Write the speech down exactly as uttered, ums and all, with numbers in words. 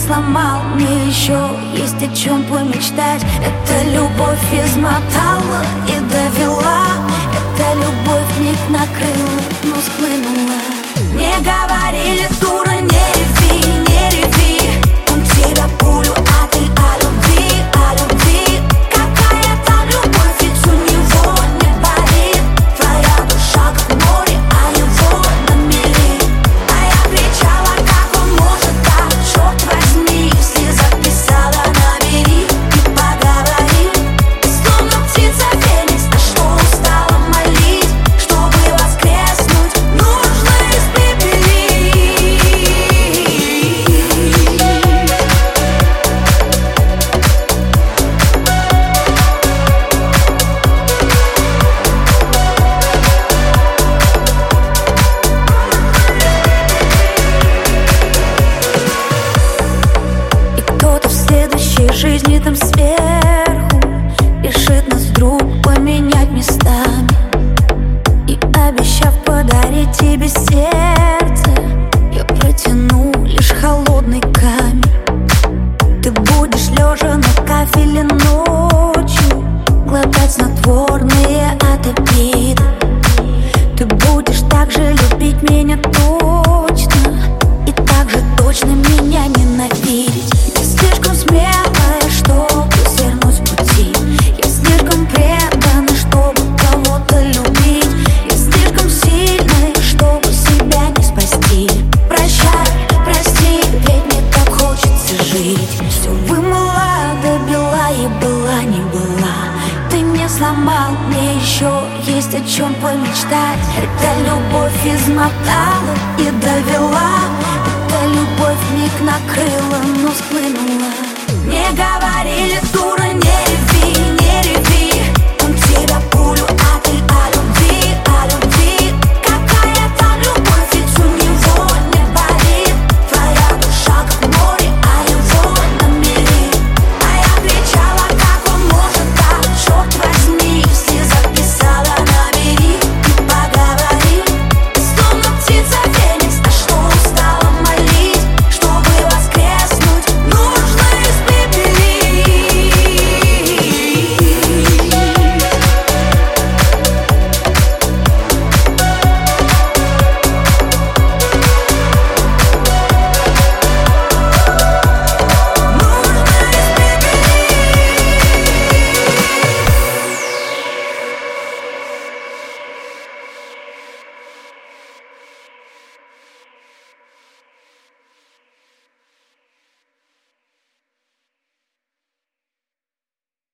сломал, мне еще есть о чем помечтать. Эта любовь измотала и довела, эта любовь миг накрыла, но схлынула. Мне говорили, дура, не реви, не реви, он тебя пулю, а ты о любви, о любви. Какая там любовь, ведь у него не болит. Твоя душа как море, а его на мели. А я кричала, как он может так, черт возьми. Если записала, набери и поговори. Словно птица феникс, на что устала молить. Чтобы воскреснуть, нужно испепелить. И кто-то в следующей жизни там сверху решит нас вдруг поменять местами. И обещав подарить тебе сердце, я протяну лишь холодный камень. Ты будешь лежа на кафеле ночью глотать снотворные от обиды. Ты будешь так же любить меня точно и так же точно меня ненавидеть. Я слишком смелая, чтобы свернуть с пути. Я слишком предана, чтобы кого-то любить. Я слишком сильная, чтобы себя не спасти. Прощай, прости, ведь мне так хочется жить. Все вымыла до бела и была не была. Ты мне сломал, мне еще есть о чем помечтать. Эта любовь измотала и довела, эта любовь миг накрыла, но схлынула. Мне говорили, дура, не